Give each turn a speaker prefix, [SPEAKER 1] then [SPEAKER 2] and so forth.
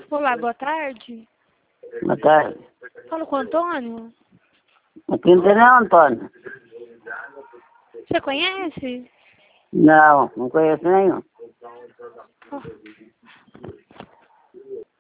[SPEAKER 1] Olá, boa tarde.
[SPEAKER 2] Boa tarde.
[SPEAKER 1] Falo com o Antônio.
[SPEAKER 2] Aqui não tem não, Antônio.
[SPEAKER 1] Você conhece?
[SPEAKER 2] Não conheço nenhum.
[SPEAKER 1] Oh.